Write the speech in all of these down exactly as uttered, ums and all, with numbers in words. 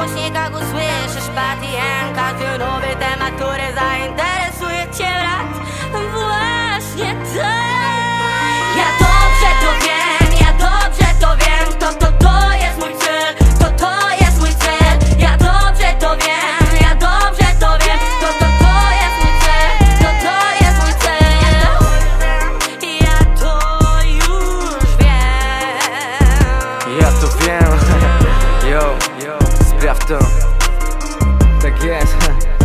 głośnikach usłyszysz Patty and każdy nowy temat, który zainteresuje cię brat. Właśnie tak. Ja dobrze to wiem, ja dobrze to wiem. To, to, to jest mój cel, to, to jest mój cel. Ja dobrze to wiem, ja dobrze to wiem. To, to, to jest mój cel, to, to jest mój cel. Ja to już wiem. Ja to wiem. Yo, sprawdź to. Tak jest.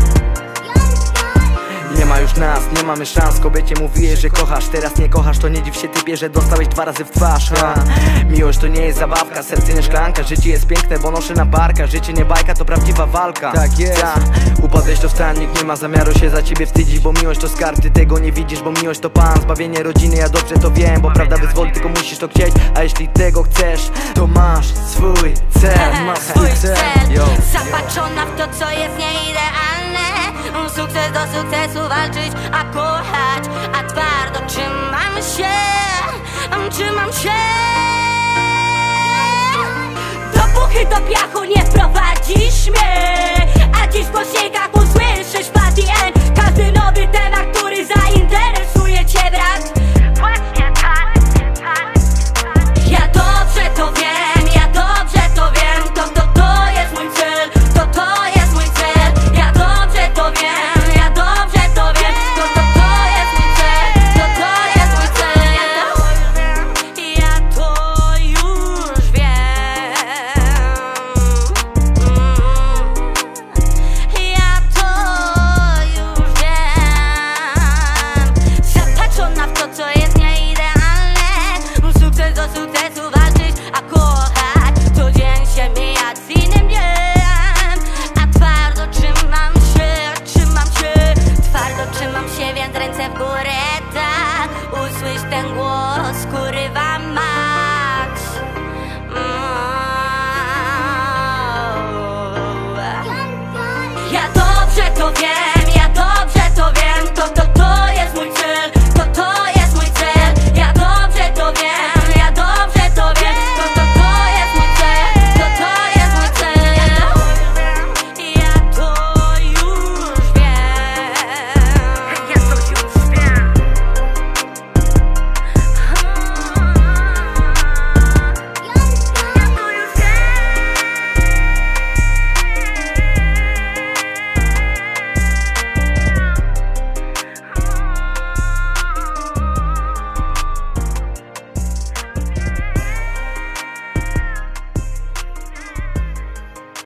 Nie ma już nas, nie mamy szans. Kobiecie mówiłeś, że kochasz, teraz nie kochasz. To nie dziw się typie, że dostałeś dwa razy w twarz, ha. Miłość to nie jest zabawka, serce nie szklanka. Życie jest piękne, bo noszę na barkach. Życie nie bajka, to prawdziwa walka. Tak jest. Ta. Upadłeś to wstań, nikt nie ma zamiaru się za ciebie wstydzić. Bo miłość to skarb, ty tego nie widzisz. Bo miłość to Pan, zbawienie rodziny, ja dobrze to wiem. Bo prawda wyzwoli, tylko musisz to chcieć. A jeśli tego chcesz, to masz swój cel. Masz swój cel. Zapatrzona w to, co jest nieidealne. Sukces do sukcesu walczyć, a kochać. A twardo trzymam się, trzymam się. Dopóki do piachu nie wprowadzisz mnie. A dziś w głośnikach